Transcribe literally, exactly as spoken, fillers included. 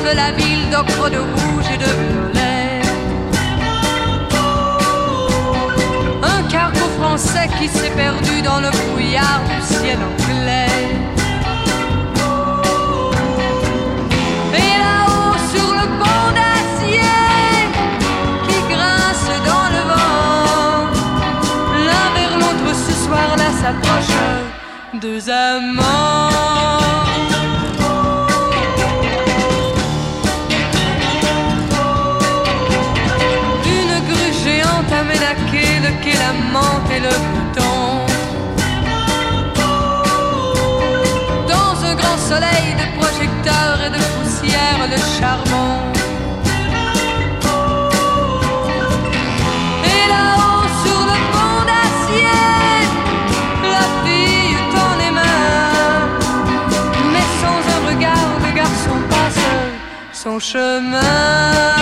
de la ville d'ocre, de rouge et de violet. Un cargo français qui s'est perdu dans le brouillard du ciel anglais. Et là-haut sur le pont d'acier qui grince dans le vent, l'un vers l'autre ce soir-là s'approchent deux amants. Une grue géante a ménaqué le quai, la menthe et le bouton. Dans un grand soleil de projecteurs et de poussière, le charbon. Et là-haut sur le pont d'acier, la fille tend les mains, mais sans un regard, le garçon passe son chemin.